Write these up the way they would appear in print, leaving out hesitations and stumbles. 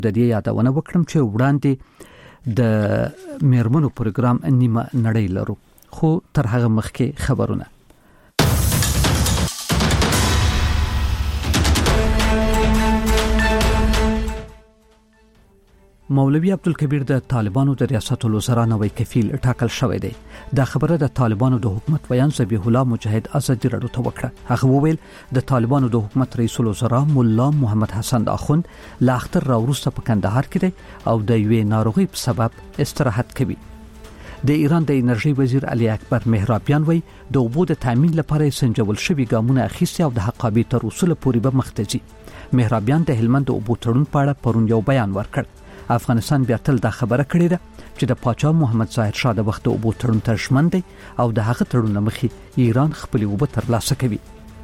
د دې یادونه وکړم چې وړاندې د میرمنو پروګرام نیمه نړۍ لرو، خو تر هغه مخکې خبرونه. مولوی عبدالکبیر د طالبانو د ریاست الوزرا نوی کفیل ټاکل شوی دی. دا خبره د طالبانو د حکومت ویان ذبیح الله مجاهد ازادي راډیو ته وکړه. هغه وویل د طالبانو د حکومت رئیس الوزرا مولا محمد حسن اخوند لا اختر راوروسته په کندهار کې دی او د یوې ناروغي په سبب استراحت کوي. د ایران د انرژي وزیر علي اکبر مهرابیان وایي د اوبو د تامین لپاره سنجول شوی ګامونه اخیستي او د حقابې تر وصوله پورې به مختزي. مهرابیان د هلمند د اوبو تړون په اړه پرون یو بیان ورکړ. افغانستان بیا تل دا خبره کړې ده چې د پاچا محمد ظاهر شاه د وخت اوبو تړون ته ژمن دی او د هغه تړون مخې ایران خپل اوبه ترلاسه کوي.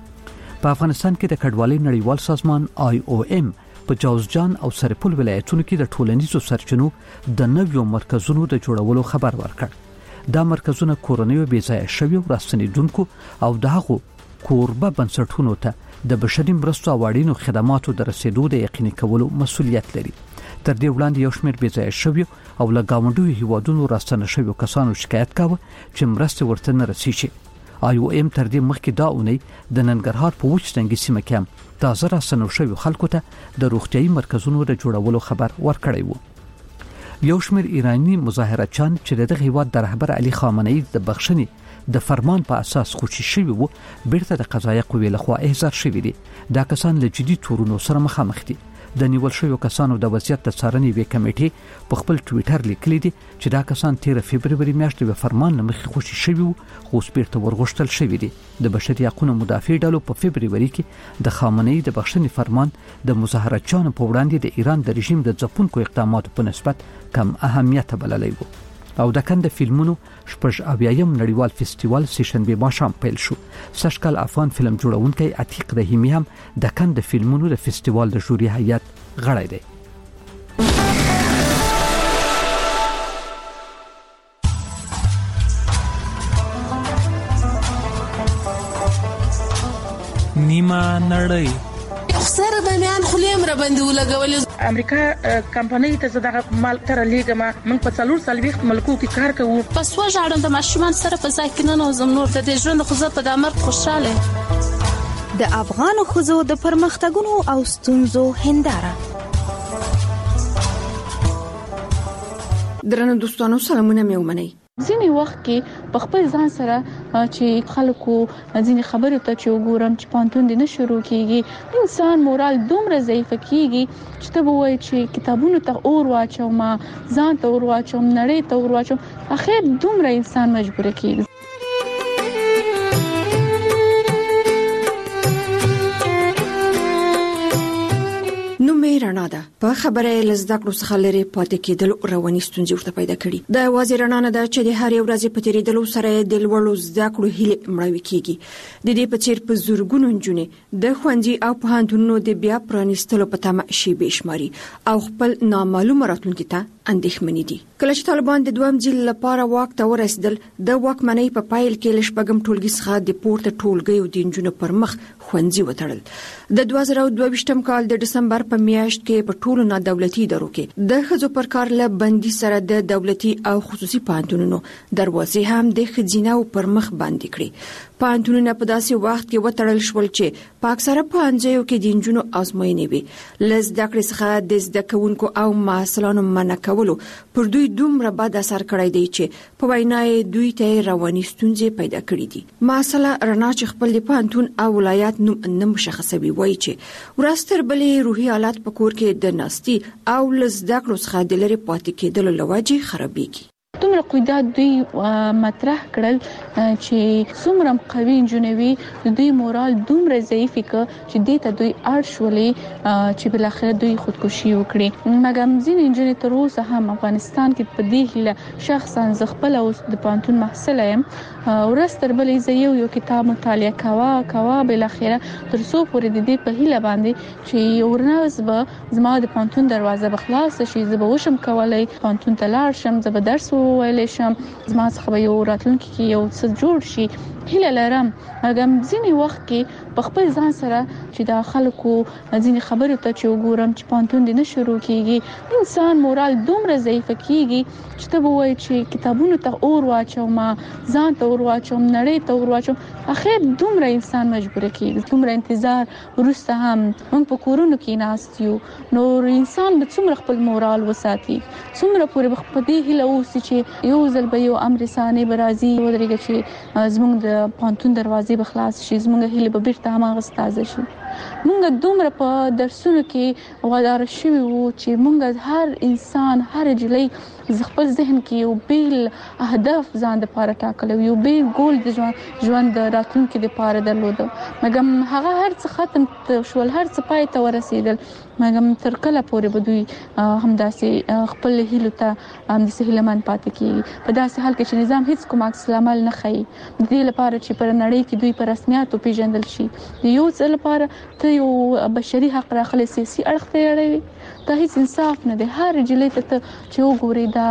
په افغانستان کې د کډوالۍ نړیوال سازمان IOM په جوزجان او سرپل ولایتونو کې د ټولنیزو سرچینو د نویو مرکزونو د جوړولو خبر ورکړ. دا مرکزونه کورنیو بې ځایه شویو راستنیدونکو او د هغو کوربه بنسټونو ته د بشري مرستو او اړینو خدماتو د رسیدو د یقیني کولو مسؤلیت لري. تر دې وړاندې یو شمېر بې ځایه شویو او له ګاونډیو هیوادونو راستنه شویو کسانو شکایت کاوه چې مرستې ورته نه رسیږي. IOM تر دې مخکې دا اونۍ د ننګرهار په وچ تنګي سیمه کې هم تازه راستنه شویو خلکو ته د روغتیايي مرکزونو د جوړولو خبر ورکړی و. یو شمېر ایرانی مظاهرچیان چې دغه هیواد د رهبر علي خامنه‌ای د بخښنې د فرمان په اساس خوشي شوی وو بیرته د قضایي قوې لخوا احضار شوی دي. دا کسان له جدي تورونو سره مخامخ دي. د نیول شویو کسانو د وضعیت د څارنې وی کمیټې په خپل ټویټر لیکلي دي چې دا کسان 13 فبرवरी میاشتې په فرمان مخې خوشي شوی وو خو بیرته ورغښتل شوی دي. د بشري حقوقو مدافع ډلو په فبرवरी کې د خامنه‌ای د بخښنې فرمان د مظاهرچیانو په وړاندې د ایران د رژیم د ځپونکو اقداماتو په نسبت کم اهمیت بللی وو. او د کند فلمونو شپږ اویایم نړیوال فستیوال سیشنبه ماښام پیل شو. سشکل افغان فلم جوړونکي عتیق رحیمی هم د کند فلمونو د فستیوال د جوري هیئت غړی دی. نیمه نړۍ سره باندې خلیم را باندې ولګول. امریکا کمپنۍ ته زداغه مال تر لیګما من په 440 ملکو کې کار کوو. پس وژاړم د ماشومان سره په ځای کې نه نوزم نور د ژوند خو زه په دامر خوشاله. د افغان خوځو د پرمختګونو او ستونزو هنداره. درنو دوستانو سلامونه مې ومنئ. ځینې وخت کې په خپل ځان سره چې خلکو ځینې خبرې ته چې وګورم چې پانتون دې نه شروع کیږي انسان مورال دومره ضعیف کیږي چې ته وایي چې کتابونو ته اور واچوم ځان ته اور واچوم نړۍ ته اور واچوم اخر دومره انسان مجبور کیږي. رڼا ده په خبره لزده کړو څخه لري پاتې کېدل رواني ستونزې ورته پیدا کړي. د واځي رڼا نه ده چې د هر یو ورځې په تیریدلو سره د لوړو زده کړو هیله مړوي کیږي. د دې په څیر په زورګونو نجونې د خوندي او پوهنتونونو د بیا پرانیستلو په تمه شي بشماري او خپل نامعلومه راتلونکي ته اندېښمنې دي. کله چې طالبان د دوام ځل لپاره واک ته ورسېدل د واکمنۍ په پایل کې لشپږم ټولګي څخه د پورته ټولګي او د نجونو پر مخ خوندي وتړل. د 2022م کال د ډسمبر په میاشت کې په ټولو نادولتي ادارو کې د ښځو پر کار له بندي سره د دولتي او خصوصي پوهنتونونو دروازې هم د ښځیناو پر مخ باندې کړې. پوهنتونونه په داسې وخت کې وتړل شول چې په اکثره پوهنځیو کې د نجونو ازموینې وي. له زده کړې څخه د زده کوونکو او محصلانو منع کولو پر دوی دومره بد اثر کړی دی چې په وینا دوی ته رواني ستونزې پیدا کړې دي. محصله رڼا چې خپل پوهنتون او ولایت نوم نه مشخصوي وایي چې ورستر بلې روحي حالت په کور کې د ناستي او لزده کړو څخه د لري پاتې کېدل لوجه خرابېږي. دومره قیدات دوی مطرح کړل چې څومره قوي انجنوي دوی مورال دومره ضعیف ک چې دې ته دوی ارشولې چې بل اخر دوی خودکشي وکړي. مګر ځین انجنیر تر اوسه هم افغانستان کې په دې هله شخصا زغپل او د پانتون محصل یم ورستر بلې یو کتاب مطالعه کوا بل اخر تر څو پورې د دې په هله باندې چې ورناز به زما د پانتون دروازه بخلاص شي زه به وشم کولای پانتون ته لاړ شم زه به درس ویلې شم زما څخه یو راتلونکي کې یو څه جوړ شي هیله لرم. اګم ځینی وخت کې په خپل ځان سره چې د خلکو ځینی خبرو ته چې وګورم چې پانتون دې نه شروع کیږي انسان مورال دومره ضعیف کیږي چې ته وایي چې کتابونو ته اور واچوم ځان ته اور واچوم نړۍ ته اور واچوم اخر دومره انسان مجبور کیږي دومره انتظار ورسته هم موږ په کورونو کې ناست یو نو انسان به څومره خپل مورال وساتي څومره پورې په دې هیله اوسي چې یو ځل به یو امر ثاني برازي ودرېږي چې زموږ د پانتون دروازې به خلاص شي زموږ هیله به بیرته هماغه تازه شي. موږ دومره په درسونو کې وادار شوي وو چې موږ هر انسان هر جلۍ خپل ذهن کې یو بیل هدف ځان لپاره ټاکلی یو بیل ګول د ژوند د راتلونکي لپاره درلود مګم هغه هر څه ختم شول هر څه پای ته ورسېدل مګم تر کله پورې به دوی همداسې خپل هیلو ته همداسې هیلهمن پاتې کیږي په داسې حال کې چې نظام هیڅ کوم عکس العمل نه ښیي د دې لپاره چې پر نړۍ کې دوی په رسمیاتو پیژندل شي یو څه لپاره ته یو بشري حق راخلي سیاسي اړخ ته اړوي دا هیڅ انصاف نه دی هر جلې ته چې وګوري دا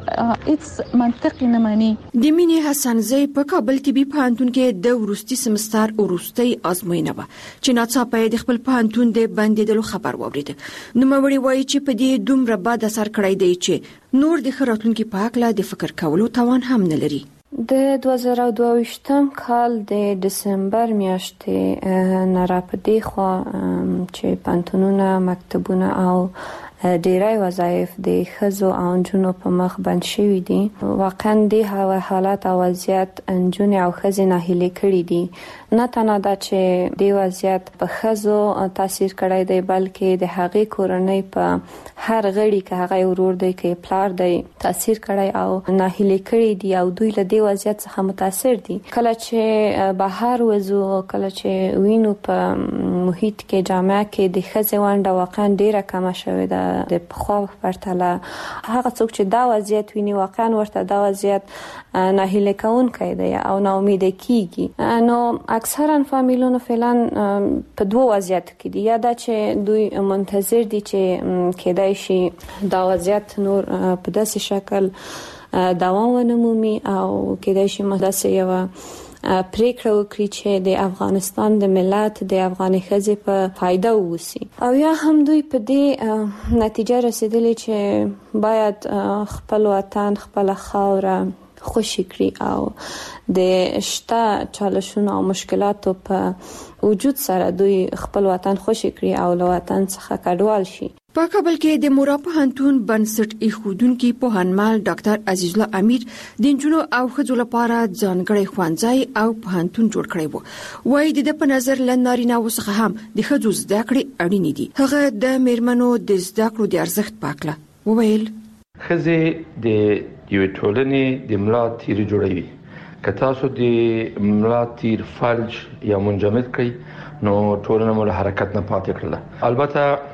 هیڅ منطق نه مانی. د مینې حسنزۍ په کابل طبي پوهنتون کې د وروستي سمستر وروستي ازموینه و چې ناڅاپه د خپل پوهنتون د بندیدلو خبر واورید. نوموړي وایي چې په دې دومره بد اثر کړی دی چې نور د خراتونکو په اړه د فکر کولو توان هم نه لري. د 2022 کال د دسمبر میاشتې نه راپدې خو چې پانتونونه مکتبونه او ډیری وظایف د ښځو او نجونو په مخ بند شوي دي. واقعا د حالات او وضعیت نجونې او ښځې ناهیلې کړي دي. نه تنها دا چې د وضعیت په ښځو تاثیر کړی دی بلکې د هغې کورنۍ په هر غړي کې هغه ورور دی کې پلار دی تاثیر کړی او ناهیلې کړي دي او دوی له دې وضعیت څخه متاثر دي. کله چې بهر وځو کله چې وینو په محیط کې جامعه کې د ښځې ونډه واقعا ډیره کمه شوې ده د پخوا په پرتله. هغه څوک چې دا وضعیت ویني واقعا ورته دا وضعیت ناهیلې کوونکی دی او ناامیده کیږي. نو اکثرا فامیلونو فعلا په دوه وضعیتو کې دي یا دا چې دوی منتظر دي چې کېدای شي دا وضعیت نور په داسې شکل دوام ونه مومي او کېدای شي مداسه یو پریکړه وکړي چې د افغانستان د ملت د افغاني ښځې په فایده ووسی او یا هم دوی په دې نتیجه رسیدلی چې باید خپل وطن خپل خاوره خوشی کړي او د شته چالشونو او مشکلاتو په وجود سره دوی خپل وطن خوشی کړي او له وطن څخه کډوال شي. په کابل کې د مورا پوهنتون بنسټ ایښودونکي پوهنمل ډاکټر عزیز الله امیر د نجونو او ښځو لپاره ځانګړی ښوونځی او پوهنتون جوړ کړی وو. وایي د په نظر له نارینه‌وو څخه هم د ښځو زده کړې اړینې دي. هغه د میرمنو د زده کړو د ارزښت پاکله وویل ښځې د یوې ټولنې د ملا تیر جوړوي. که تاسو د ملا تیر فلج یا منجمد کړئ نو ټولنه مو له حرکت نه پاتې کړله. البته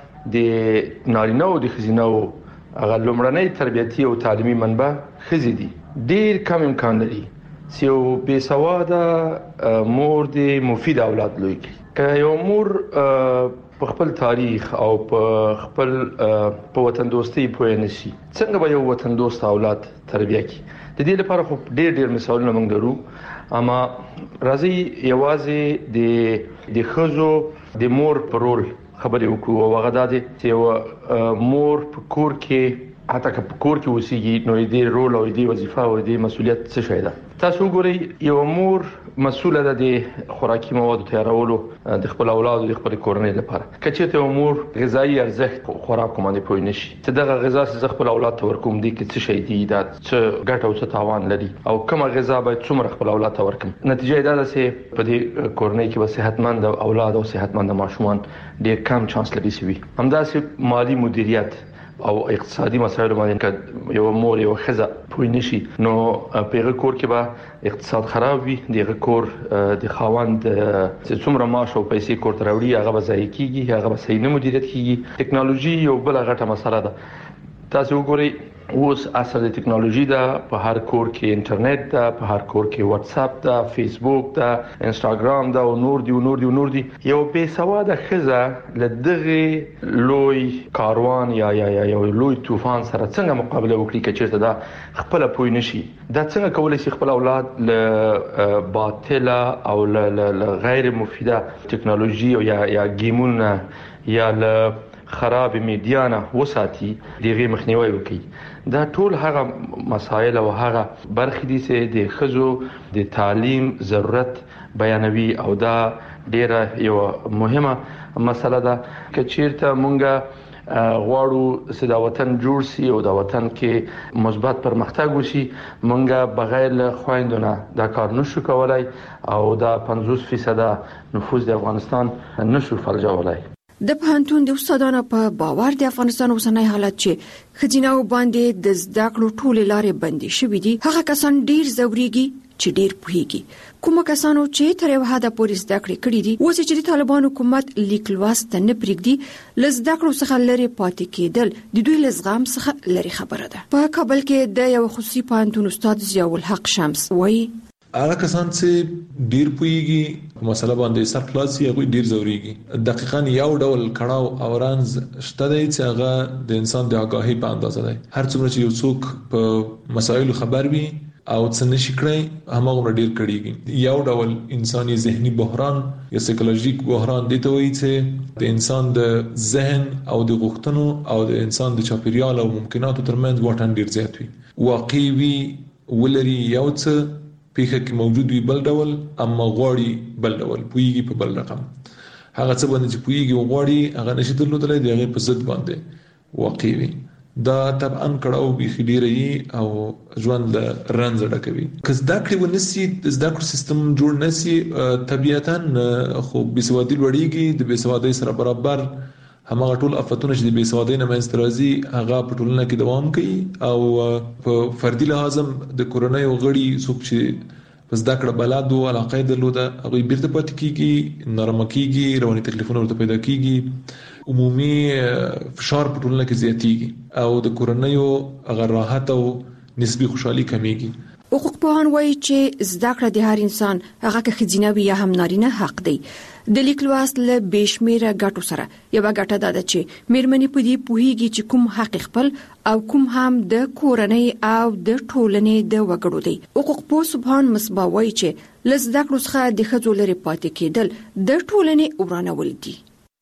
د نارینه او د ښځینه هغه لومړنۍ تربیتي او تعلیمي منبع ښځې دي. ډیر کم امکان لري چې یو بې سواده مور د مفید اولاد لوی کړي. که یو مور په خپل تاریخ او په خپل په وطن دوستۍ پوه نه شي څنګه به یو وطن دوست اولاد تربیه کړي. د دې لپاره خو ډیر مثالونه موږ لرو اما راځي یوازې د ښځو د مور په رول خبرې وکړو او هغه د چې مور په کور کې حتی که په کور کې وسیږي نو دې رول او دې وظیفه او دې مسولیت څه شي ده. تاسو ګورئ یو مور مسؤله ده د خوراکي موادو تیارولو د خپل اولاد او د خپل کورنۍ لپاره. کچته یو مور غذایی ارزښت خوراک باندې پوي نشي چې دغه غذا چې خپل اولاد ته ورکوم دي کې څه شي دي دا څه ګټه او څه تاوان لري او کومه غذا باید څومره خپل اولاد ته ورکوم. نتیجه دا ده چې په دې کورنۍ کې به صحتمند اولاد او صحتمند ماشومان ډېر کم چانس لري سوي. همداسې مالی مدیریت او اقتصادي مسایل باندې یو مور یو ښځه پوه نشي نو په کور کې به اقتصاد خراب وي. دغه کور د خاوند چې څومره معاش او پیسې کور ته راوړي هغه به ضایع کیږي هغه به صحیح نه مدیریت کیږي. ټکنالوژي یو بل غټه مسله ده. تاسو وګورئ اوس اصل د ټکنالوژي دا په هر کور کې انټرنیټ دا، په هر کور کې واتس اپ دا، فیسبوک دا، انستګرام دا او نور دی یو بے سواده خزه لدغه لوی کاروان یا یو لوی طوفان سره څنګه مقابله وکړي چې دا خپل پوي نشي. دا څنګه کولای شي خپل اولاد له باطله او له غیر مفیده ټکنالوژي او یا گیمونه یا له خراب میډیا نه وساتي، دغه مخنیوي وکړي. دا ټول هغه مسایل او هغه برخې دي چې د خزو د تعلیم ضرورت بیانوي او دا ډیره یو مهمه مسله ده چې چیرته مونږه غواړو چې دا وطن جوړ شي او دا وطن کې مثبت پرمختګ وشي، مونږه بغیر له خويندونه دا کار نشو کولای او دا 50% نفوذ د افغانستان نشو فلجولای. د پوهنتون د استادانو په باور د افغانستان اوسنۍ حالت چې خزیناو باندې د زده کړو ټول لارې بندي شوې دي، هغه کسان ډیر زوريږي چې ډیر پوهیږي. کومه کسانو چې تر یو حد پورې زده کړې کړې دي اوس چې د طالبان حکومت لیک لوست نه پرېږدي، لزده کړو څخه لري پاتې کېدل د دوی لزغام څخه لري خبره ده. په کابل کې د یو خصوصي پوهنتون استاد ضیاء الحق شمس وایي هغه کسان چې ډیر پوهیږي په مسله باندې سر خلاصي هغه ډیر زوريږي. دقیقاً یو ډول کړهو او رانز شته دی چې هغه د انسان د آگاهی په اندازه دی. هر څومره چې یو څوک په مسایلو خبر وي او څه نشي کړی هماغه ډیر کړيږي. یو ډول انساني ذهني بحران یا سایکولوژیک بحران دی ته وایي چې د انسان د ذهن او د غوښتنو او د انسان د چاپیریال او ممکناتو ترمنځ واټن ډیر زیات وي. واقعي ولري یو څه پیخه کې موجود وي بل ډول، اما غواړي بل ډول، پویږي په بل رقم. هغه څه باندې چې پویږي او غواړي هغه نشي درلودلای دی، هغه په ضد باندې واقع وي. دا طبعا کړهو به خډيري او ژوند له رنځ ډکوي. کله دا کړي ونسي د زده کړو سیستم جوړ نسي طبيعتاً خو بيسوادي لوړيږي، د بيسوادي سره برابر همغه ټول افتونه چې د بيسوادۍ نه منځ راځي هغه په ټولنه کې دوام کوي او په فردي لحاظ د کورنۍ غړي څوک چې پس دا کړه بلاد او علاقه درلوده هغه بیرته پاتې کیږي، نرم کیږي، رواني تکلیفونه ورته پیدا کیږي، عمومي فشار په ټولنه کې زیاتیږي او د کورنۍ هغه راحت او نسبی خوشحالي کمیږي. حقوق پوهان وایي چې زده کړه د هر انسان هغه که خزینه یا هم نارینه حق دی. د لیک لوست له بشمیره ګټو سره یو ګټه ده چې مېرمنې په دې پوهیږي چې کوم حق خپل او کوم هم د کورنۍ او د ټولنې د وګړو دی. حقوق پوه سبحان مصباح وایي چې لزده کړو څخه د ښځو لري پاتې کېدل د ټولنې ورانول دي.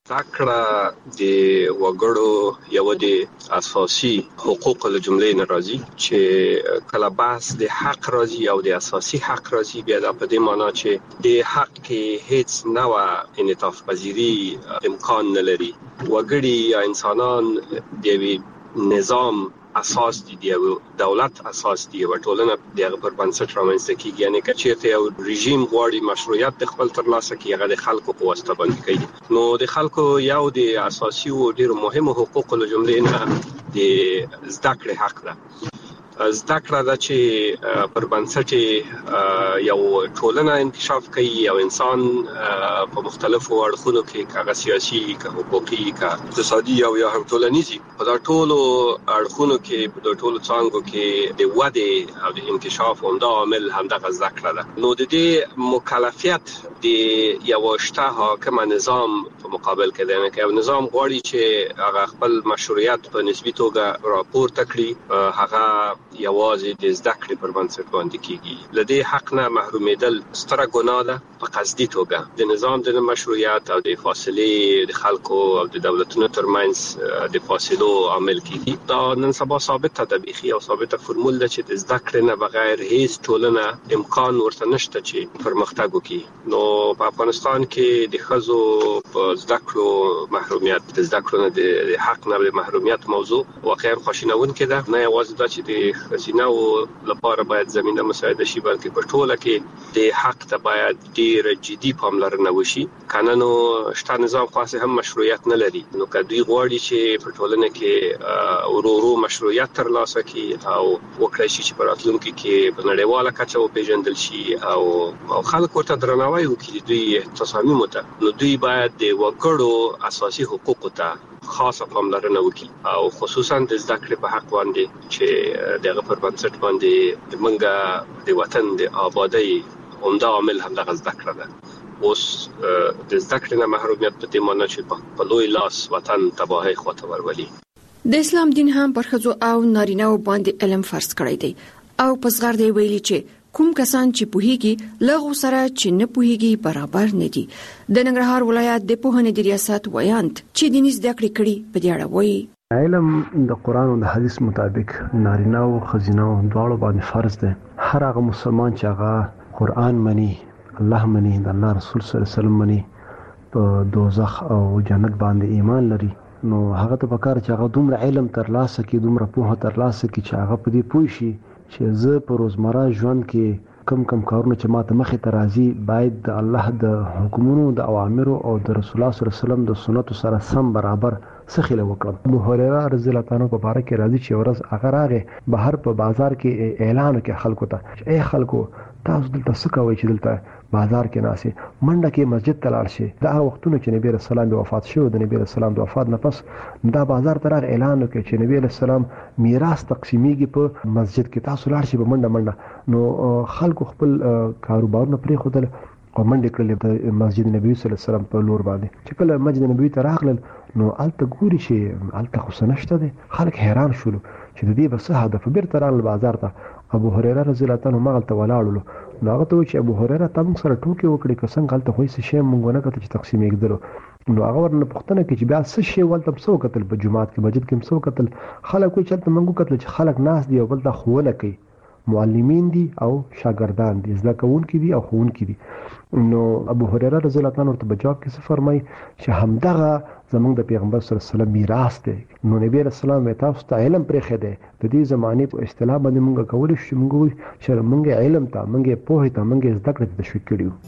ذکر د وګړو یو د اساسي حقوق له جملې نه راځي چې کله بحث د حق راځي او د اساسي حق راځي بیا د په دې معنی چې د حق کې هیڅ نوع انعطاف پذیری امکان نه لري. وګړي یا انسانان د نظام اساس دي، د دولت اساس دي، او ټولنه دغه پر بنسټ رامنځته کیږي. یعنی که چیرته یو رژیم غواړي مشروعیت د خپل ترلاسه کړي هغه د خلکو په واسطه باندې کوي. نو د خلکو یو د اساسي او ډیر مهمه حقوق له جملې نه د زده کړې حق ده. زده کړه ده چې پر بنسټ یو ټولنه انکشاف کوي او انسان په مختلفو اړخونو کې هغه سیاسي، که حقوقي، که اقتصادي او یا هم ټولنیزي په دا ټولو اړخونو کې په دا ټولو څانګو کې د ودې او د انکشاف همدا عامل همدغه زده کړه ده. نو د دې مکلفیت د یو شته حاکم نظام په مقابل کې دی، نه یو نظام غواړي چې هغه خپل مشروعیت په نسبی توګه راپورته کړي، هغه یوازې د زده کړې پر بنسټ باندې کیږي. لدې حق نه محرومیدل ستره ګناه ده په قصدي توګه. د نظام د مشروعیت او د فاصلې د خلکو او د دولتونو ترمنځ د فاصلو عامل کیږي. دا نن سبا ثابت ده، بيخي او ثابته فرمول ده چې د زده کړې نه بغیر هیڅ ټولنه امکان ورته نشته چې پرمختګ وکړي. نو په افغانستان کې د ښځو په زده کړو محرومیت، د زده کړو نه د حق نه د محرومیت موضوع واقعا خوشینونکې ده. نه یوازې دا چې د خزینه لپاره باید زمينه مساعده شي، بلکې په ټوله کې د حق ته باید ډیر جدي پاملرنه وشي. کنه نو شته نظام خاصه هم مشروعیت نه لري. نو کدی غواړي چې په ټولنه کې ورورو مشروعیت ترلاسه کړي او وکړي چې په راتلونکي کې په نړیواله کچه وپیژندل شي او خلک ورته درناوی وکړي دوی تصامیم ته، نو دوی باید د وګړو اساسي حقوقو ته خاصه پاملرنه وکړي او خصوصا د زده کړې په حق باندې چې دغه پر بنسټ باندې موږ د وطن د آبادی عمده عامل هم دغه زده کړه ده. اوس د زده کړې نه محرومیت په دې معنی چې په لوی لاس وطن تباهي خواته ورولي. د اسلام دین هم پر ښځو او نارینه‌و باندې علم فرض کړی دی او په صغر دی ویلي چې کوم کسان چې پوهیږي لغو سره چې نه پوهیږي برابر نه دي. د ننګرهار ولایت د پوهنې د ریاست ویاند چې دیني زده کړې کړي په دې اړه وایي علم د قرآن او د حدیث مطابق نارینه او ښځینه دواړو باندې فرض دی. هر هغه مسلمان چې هغه قرآن مني، الله مني، د الله رسول صلی الله علیه وسلم مني، په دوزخ او جنت باندې ایمان لري، نو هغه ته پکار چې هغه دومره علم ترلاسه کړي، دومره پوهه ترلاسه کړي چې هغه په دې پوه شي چې زه په روزمره ژوند کې کم کارونه چې ماته مخې ته راځي باید د الله د حکمونو، د اوامرو او د رسول الله صلی الله علیه وسلم د سنتو سره سم برابر سخیله وکړم. ابو هريره رضی الله تعالی عنہ په باره کې راځي چې ورځ هغه راغی بهر په بازار کې اعلان وکړ خلکو ته چې اے خلکو تاسو دلته څه کوئ چې دلته بازار کې ناسي منډه کې مسجد ته لاړ شئ. دا وختونه چې نبی رسول الله وفات شو، د نبی رسول الله د وفات نه پس دا بازار ته راغی اعلان وکړ چې نبی رسول الله میراث تقسیمیږي په مسجد کې، تاسو لاړ شئ په منډه. نو خلکو خپل کاروبارونه پرې خودل او منډه کړلې د مسجد نبوي صلی الله علیه وسلم په لور باندې. چې کله مسجد نبوي ته راغلل نو الته ګوري چې الته خو سنشته دي، خلک حیران شول چې د دې بس هدف بیرته راغلل بازار ته. ابو هريره رضی الله تعالی عنہ مغلته ولاړلو، نو هغه ته چې ابو هريره تم سره ټوکی وکړي که څنګه غلطه خوې څه شی مونږ نه کته چې تقسیم کېدلو. نو هغه ورنه پښتنه کې چې بیا څه شی ولته څو قتل په جمعات کې مسجد کې څو قتل خلک وي چې مونږ قتل چې خلک ناس دی او بل ته خوونه کوي، معلمین دي او شاګردان دي، زده کوونکي دي او ښوونکي دي. نو ابو هريره رضی الله تعالی عنہ ورته بجواب کې څه فرمایي چې همدغه زمونږ د پیغمبر صلی الله علیه وسلم میراث دی. نو نبی رسول الله تاسو ته علم پرې خې دی د دې زمانه په اصطلاح باندې مونږ کولی شو مونږ چې مونږ علم ته مونږ پوهه ته مونږ زده کړې د شو کړیو.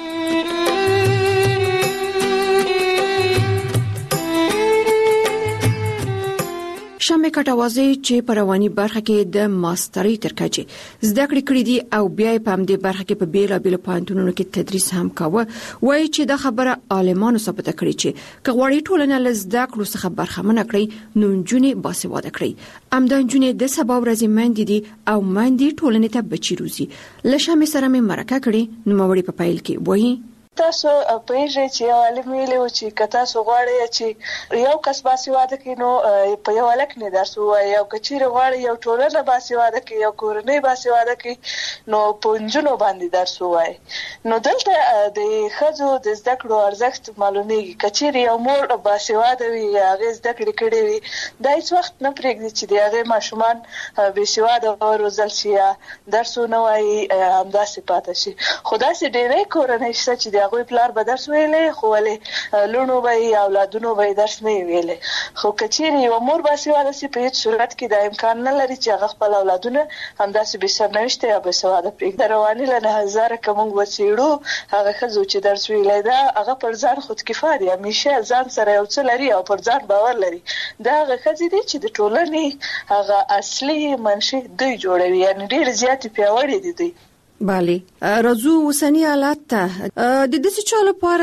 شمه کټوازی چې په رواني برخه کې د ماسترۍ تر کچې زده کړې کړې دي او بیا په همدې برخه کې په بیلابیلو پوهنتونونو کې تدریس هم کاوه، وایي چې دا خبره عالمانو ثابته کړې چې که غواړي ټولنه له زده کړو څخه برخمنه کړي نو نجونې باسواده کړي. همدا نجونې د سبا ورځې میندې دي او میندې ټولنې ته بچي روزي. له شمه سره مې مرکه کړې نو موري په پیل کې وایي تاسو پېژې چې عالم ویلو چې کتا سو غواړي چې یو کس باسواده کینو په یو لک نه درسو یو کچیر غواړي یو ټولنه باسواده کی یو کورنۍ باسواده کی نو پونجونو باندې درسو وای. نو دلته د خځو د زده کړو ارزښت معلومیږي. کچیر یو مور باسواده وي هغه زده کړې کړې وي دا هیڅ وخت نه پرېږدي چې د هغه ماشومان باسواده روزل شي درسو نه وای همداسې پاتې شي. خدا سي ډېرې کورنۍ شته چې هغه پلار به درس ویلې خو ولې لونو به اولادونو به درس نه ویلې. خو کچیر یو مور باسواده سي په هیڅ صورت کې د امکان نه لري چې هغه خپل اولادونه همداسې به سرنوشت یا به سواده پرېږدي. رواني له 1000 کوم وسیړو هغه خزو چې درس ویلې دا هغه پر ځان خود کفایه دي، همیشه ځان سره یو څه لري او پر ځان باور لري. دا هغه خزې دي چې د ټولنې هغه اصلي منشي دوی جوړوي، یعنی ډېر زیات پیاوړي دي دوی. بله راځو وسنی حالت ته د دې څه لپاره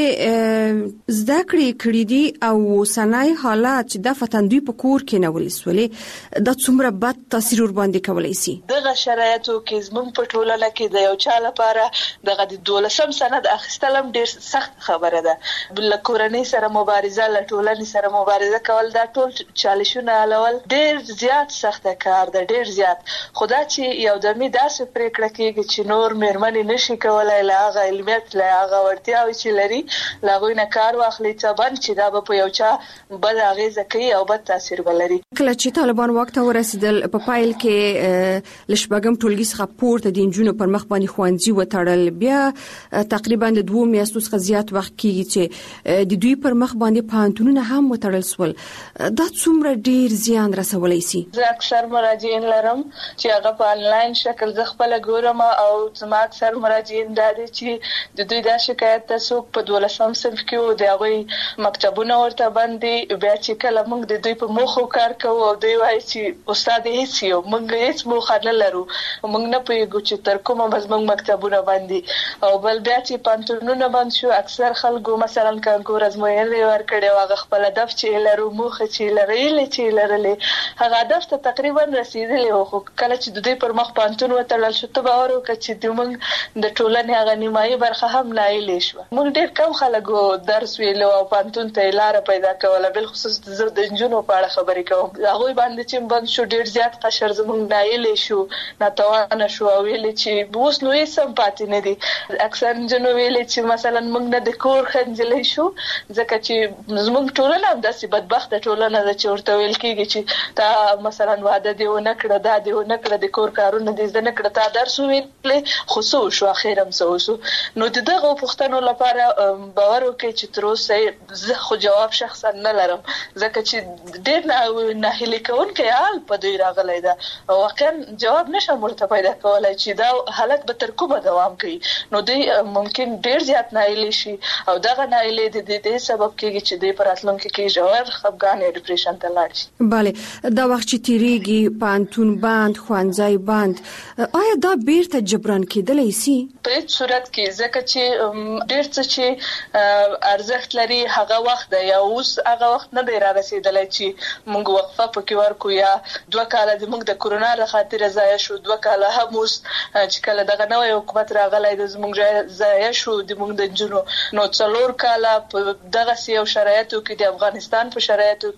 چې زده کړې کړې دي او وسنی حالت چې د فتندوی په کور کې نه ولسولې د څومره بد تاثیر ور باندې کولای شي. دغه شرایطو کې زموږ په ټولنه کې د یو چا لپاره دغه د 12 سند اخیستلم ډیر سخت خبره ده. بل کورنۍ سره مبارزه، له ټولنې سره مبارزه کول دا ټول چالشونه حلول ډیر زیات سخت کار ده، ډیر زیات. خدا چې یو دمي داسې پریکړه کوي چې نور مېرمنې نشي کولای له هغه علمیت له هغه وړتیاوې چې لري له هغوی نه کار واخلي څه چې دا به په یو چا بد اغېزه کوي او بد تاثیر ولري. کله چې طالبان واک ته ورسېدل په پایل کې له شپږم ټولګي څخه پورته د نجونو پر مخ باندې ښوونځي وتړل، بیا تقریبا د 2 میاشتو څخه زیات وخت کېږي چې د دوی پر مخ باندې پوهنتونونه هم وتړل سول. دا څومره ډیر زیان رسولی شي؟ زه اکثر مراجعین لرم چې هغه په انلاین شکل زه خپل ګورم او زما اکثر مراجعین دا دي چې د دوی دا شکایت تاسو په 12م صنف کې د هغه مکتبونه ورته باندې بیا چې کله موږ د دوی په موخو کار کوو او دوی وایي چې استاد هیڅ یو موږ هیڅ موخه نه لرو موږ نه پوهیږو چې تر کومه به زموږ مکتبونه باندې او بل بیا چې پانتونونه باندې شو اکثر خلکو مثلا کانکور ازموینې ورکړي هغه خپل هدف چې لرو موخه چې لرلې هغه هدف ته تقریبا رسیدلی او کله چې د دوی پر مخ پانتون وتړل شو ته باور وکړه چې موږ د ټولنې هغه نیمایي برخه هم نایلې شو موږ ډېر کم خلکو درس ویلو او پانتون ته لار پیدا کوله بل خصوص د جنونو په اړه خبرې کوم هغه باندې چې بند شو ډېر زیات قشر زموږ نایلې شو ناتوانه شو او ویل چې اوس نو یې سم پاتې نه دي اکثر جنو ویل چې مثلا موږ نه د کور خنجلې شو ځکه چې زموږ ټولنه هم داسې بدبخت ټولنه ده چې ورته ویل کېږي چې تا مثلا واده دی ونه کړه دا دی ونه کړه د کور کارونه دې زده نه کړه تا درس ویلې خو څه وشو اخر هم څه وشو نو دغه پوښتنو لپاره باور وکړئ چې تر اوسه زه خو جواب شخصا نه لرم ځکه چې ډېر ناهیلي کوونکی حال په دوی راغلی ده او واقعا جواب نشم ورته پیدا کولی چې دا حالت به تر کومه دوام کوي نو دوی ممکن ډېر زیات ناهیلي شي او دغه ناهیلي د دې سبب کېږي چې دوی په راتلونکي کې ژور خفګان یا ډیپریشن ته لاړ شي بله دا وخت چې تیریږي پانتون بند ښوونځی بند آیا دا بیرته جبران کېدلی شي په هیڅ صورت کې ځکه چې ډېر څه چې ارزښت لري هغه وخت دی یا اوس هغه وخت نه دی را رسېدلی چې موږ وقفه پکې ورکو یا 2 کاله د موږ د کورونا له خاطره ضایع شو 2 کاله هم اوس چې کله دغه نوی حکومت راغلی د زموږ ضایع شو د موږ د نجونو نو 4 کاله په دغسې یو شرایطو کې د افغانستان په شرایطو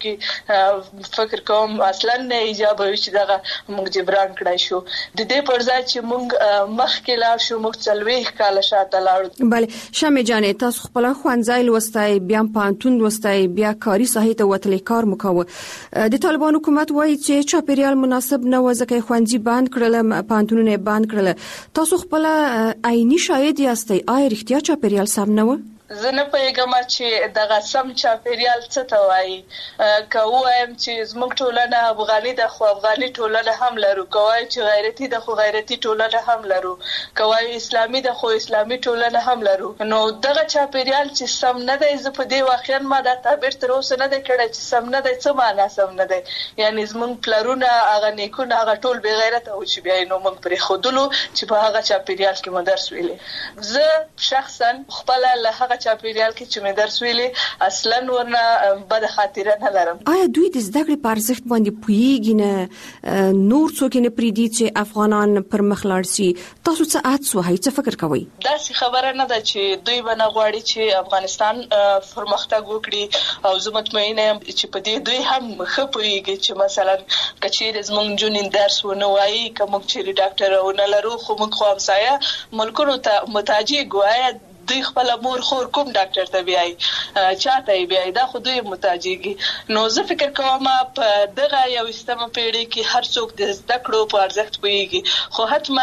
کې فکر کوم اصلا نه ایجاب وي چې دغه موږ جبران کړای شو د دې پر ځای چې موږ مخکې لاړ شو موږ 40 کاله شاته لاړو بله شمې جانې تاسو خپل ښوونځی لوستی بیا پانتون لوستی بیا کاري ساحې ته وتلی کار مکوه د طالبان حکومت وایي چې چاپیریال مناسب نه و ځکه ښوونځي بند کړل پانتونونه بند کړل تاسو خپل عیني شاهد یاستئ آیا رښتیا چاپیریال سم نه و زه نه پوهېږم چې دغه سم چاپیریال څه ته وایي که ووایم چې زموږ ټولنه افغاني ده خو افغاني ټولنه هم لرو که وایو چې غیرتي ده خو غیرتي ټولنه هم لرو که وایو اسلامي ده خو اسلامي ټولنه هم لرو نو دغه چاپیریال چې سم نه دی زه په دې واقعا ما دا تعبیر تر اوسه نه دی کړی چې سم نه دی څه معنا سم نه دی یعنی زموږ پلرونه هغه نیکونه هغه ټول بې غیرته وو چې بیا یې نو موږ پرېښودلو چې په هغه چاپیریال کې مو درس ویلې زه شخصا خپله له هغه چاپیریال کې چې مې درس ویلې اصلا ورنه بد خاطره نه لرم آیا دوی د زده کړې په ارزښت باندې پوهیږي نه نور څوک نه پریدي چې افغانان پر مخ لاړ شي تاسو څه احساس وهي څه فکر کوئ داسې خبره نه ده چې دوی به نه غواړي چې افغانستان پرمختګ وکړي او زه مطمئنه یم چې په دې دوی هم ښه پوهیږي چې مثلا که چیرې زموږ نجونې درس ونه وایي که موږ چیرې ډاکټر ونه لرو خو موږ خو همسایه ملکونو ته محتاج ګویا دوی خپل مور خور کوم ډاکټر ته بیاي چاته بیاي دا خو دوی محتاجيږي نو زه فکر کوم په دغه یو استمه پیړۍ کې هر څوک د زده کړو په ارزښت پوهیږي خو حتما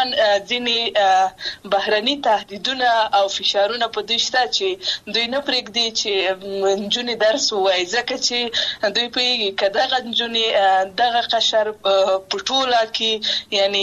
ځینې بهرني تهدیدونه او فشارونه په دوی شته چې دوی نه پرېږدي چې نجونې درس ووایي ځکه چې دوی پوهیږي که دغه نجونې دغه قشر په ټوله کې یعنی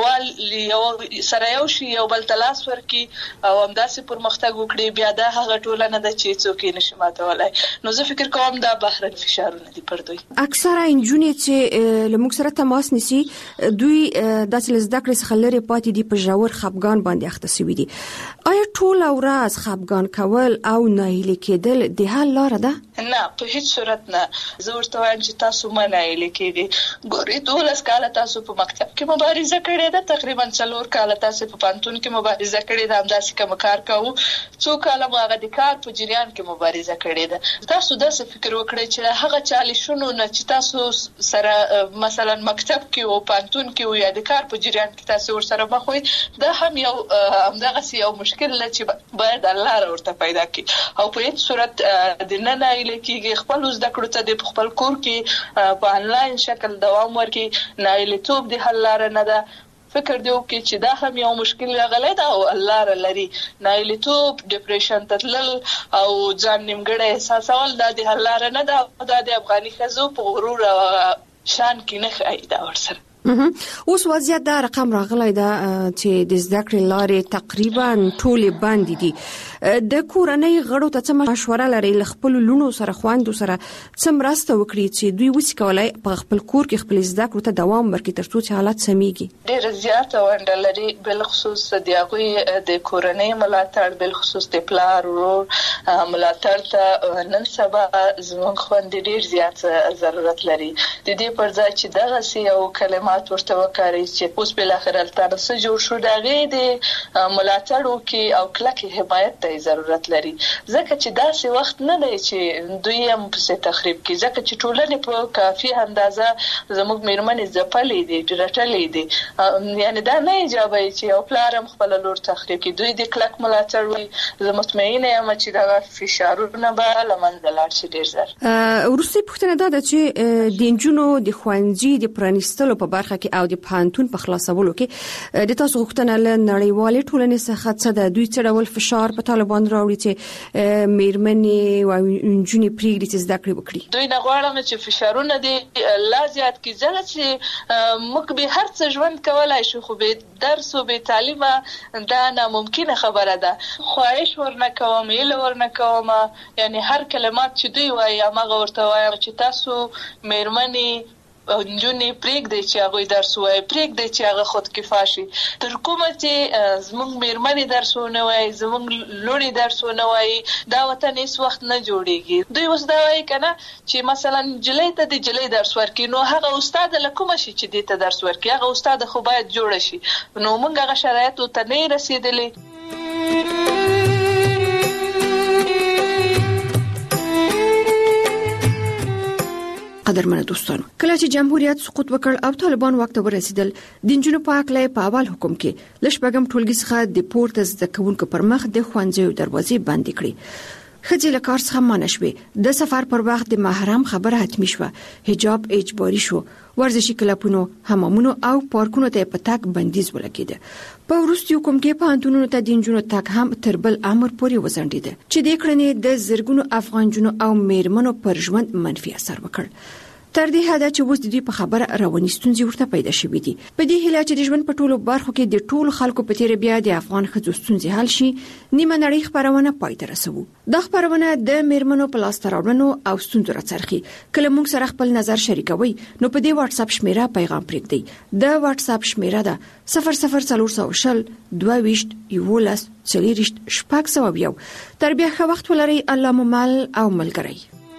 یو سره یو شي یو بل ته لاس ورکړي او همداسې پرمختګ وکړي بیا دا هغه ټولنه ده چې څوک یې نشي ماتولی نو زه فکر کوم دا بهرني فشارونه دي پر دوی اکثره نجونې چې له موږ سره تماس نیسي دوی داسې له زده کړې څخه لرې پاتې دي په ژور خفګان باندې اخته شوي دي آیا ټوله ورځ خفګان کول او ناهیلي کېدل د حل لاره ده نه په هیڅ صورت نه زه ورته وایم چې تاسو مه ناهیلي کېږئ ګورئ 12 کاله تاسو په مکتب کې مبارزه کړې ده تقریبا 4 کاله تاسو په پانتون کې مبارزه کړې ده همداسې کوم کار کوو 2 کاله مو هغه د کار په جریان کې مبارزه کړې ده تاسو داسې فکر وکړئ چې هغه چالشونو نه چې تاسو سره مثلا مکتب کې او پانتون کې یا د کار په جریان کې تاسو ورسره مخ وئ دا هم یو همدغه یو مشکل دی چې باید الله ورته پیدا کړي او په هیڅ صورت د نه ناهیلي کېږي خپل زده کړو ته د خپل کور کې په انلاین شکل دوام ورکړي ناهیلیتوب د حل لاره نه ده فکر دی وکړي چې دا هم یو مشکل راغلی ده او الله را لري ناهیلیتوب ډیپریشن ته تلل او ځان نیمګړی احساسول دا د حل لاره نه ده دا د افغاني ښځو په غرور او شان کې نه ښایي دا ورسره اوس وضعیت دا رقم راغلی دا چې د زده کړې لارې تقریبا ټولې بندې دي. د کورنۍ غړو ته څه مشوره لري ل خپل لونو سره خويندو سره څه مرسته وکړي چې دوی وڅ کولای په خپل کور کې خپل زده کړو ته دوام ورکړي ترڅو چې حالت سميږي؟ ډېر زیات ونډه لري، بل خصوص د هغوی د کورنۍ ملاتړ، بل خصوص د پلار ورور ملاتړ ته نن سبا زموږ خويندې ډېر زیات ضرورت لري. د دې پر ځای چې دغه سیو کلمات ورته وکړي چې اوس بل اخر التر سره جوړ شو دغه د ملاتړ وکي او کلکه حمایت ته ضرورت لري، ځکه چې داسې وخت نه دی چې دوی هم په تخریب کې، ځکه چې ټولنه په کافي اندازه زموږ میرمنې ځپلې دي، ډرټلې دي. یعنی دا نه ایجابي چې او پلار هم خپل لور تخریب کې، دوی د کلک ملاتړ وي. زه مطمئنه یم چې دا فشارونه به لمنځه لاړ شي ډیر زر. ورسې پوښتنه ده چې د انجونو د خوانجي د پرانیستلو په برخه کې او د پانتون په خلاصولو کې د تاسو غوښتنه له نړیوالې ټولنې څخه څه ده؟ دوی څه ډول فشار په طالبان راوړي چې میرمنې او انجونې پریږدي چې زده کړې وکړي؟ دوی نه غواړم چې فشارونه دي لا زیات کی، ځکه چې موږ به هر څه ژوند کولای شو، خو به درس او به تعلیم دا ناممکنه خبره ده. خواهش ورنه کوم، ایله ورنه کوم، یعنی هر کلمات چې دوی وایي هغه ورته وایم چې تاسو میرمنې او نجونې پرېږدئ چې هغوی درس ووایي، پرېږدئ چې هغه خود کفا شي. تر کومه چې زموږ میرمنې درس ونه وایي، زموږ لوڼې درس ونه وایي، دا وطن هیڅ وخت نه جوړېږي. دوی اوس دا وایي که نه چې مثلا نجلۍ ته د نجلۍ درس ورکړي، نو هغه استاد له کومه شي چې دې ته درس ورکړي؟ هغه استاد خو باید جوړه شي. نو موږ هغه شرایطو ته نه رسېدلي. قدرمنه دوستانو، کله چې جمهوریت سقوط وکړ او طالبان واک ته ورسېدل، د انجونو په حق له په اول حکم کې لشبګم ټولګي څخه د پورته زده کوونکو پر مخ د خوانځو دروازې بندې کړې. خځې له کار څخه منع شوې، د سفر پر وخت د محرم خبره حتمی شوه، حجاب اجباري شو، ورزشي کلبونو، حمامونو او پارکونو ته په تک بندیز ولګېده. په وروستي حکم کې پوهنتونونو ته د انجونو تک هم تر بل امر پورې وځنډېده چې د کړنې د زرګونو افغان جنو او میرمنو پر ژوند منفي اثر وکړ. تر دې حد چې اوس د دوی په خبره رواني ستونزې ورته پیدا شوې دي. په دې هیله چې د ژوند په ټولو برخو کې د ټولو خلکو په تیر بیا د افغان ښځو ستونزې حل شي، نیمه نړۍ خبرونه پای ته رسوو. دا خبرونه د میرمنو په لاس راوړنو او ستونزو راڅرخي. کله موږ سره خپل نظر شریکوي نو په دې واتس اپ شمیره پیغام پرېږدئ. د واتس اپ شمیره ده 00400 22 11 40 601. تر بیا ښه وخت ولرئ. الله مو مل او ملګری.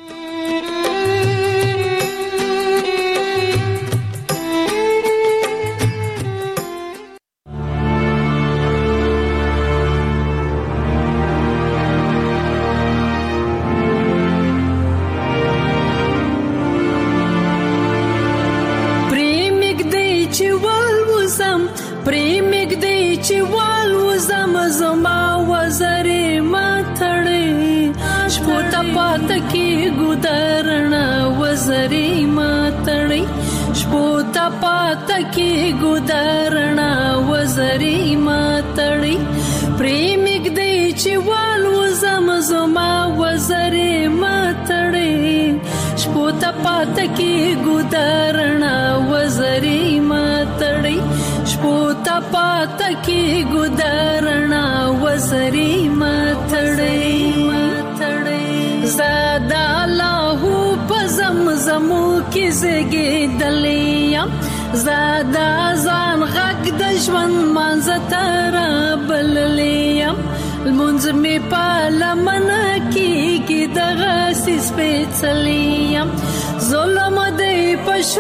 کی ګدارنا وزري ماتړي پریمګ دی چې والو زما وزري ماتړي شپوتا پات کی ګدارنا وزري ماتړي شپوتا پات کی ګدارنا وزري ماتړي زادا الله پزمزمو کی زګې دلیا زادا ځان غږ د ژوند منځ بللیم المنځ می په لمنه کېږي دغه سپېڅلیم ظلم دی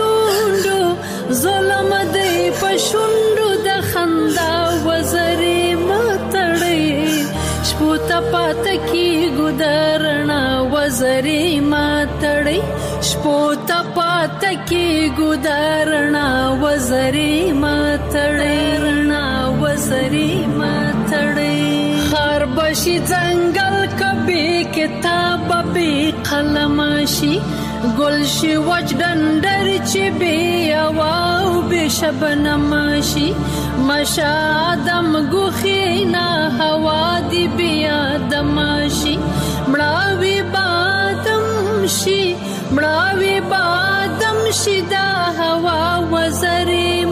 په شونډو د خندا وزرې ماتړې شپو ته پاته کېږو د رڼا وزرې ماتړې شپو ته پاته کېږو د رڼا وزرې ماتړې رڼا وزرې ماتړې خار بشي ځنګل کبي کتاب به قلم شي گل شي وجدندر چې بي او به شبنم شي مشادم غخینا هوا دی بیا دم شي مړاوي بادم شي دا هوا وزرې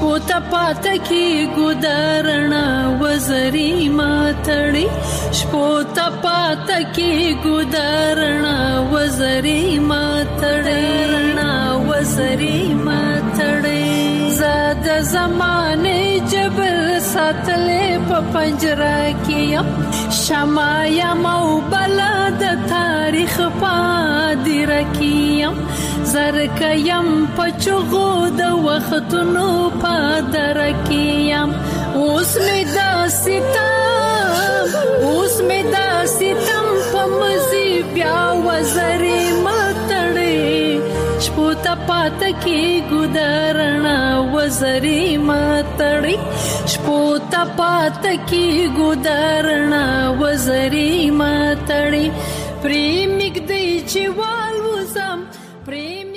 شپو ته پاته کی ګدارنا وزري ماتړي شپو ته پاته کی ګدارنا وزري ماتړي وزري ماتړي زاد زمانه جبر ساتلې په پنجره کې شمع یم او بلا د تاریخ پادر کیم زرک یم پچغو د وختونو پادر کیم اوس می دا ستم په مزي بیا وزري ماتړي شپو ته پات کی ګدارنا وزري ماتړي شپو ته پات کی ګدارنا وزري ماتړي پریمګ دی چې والو زم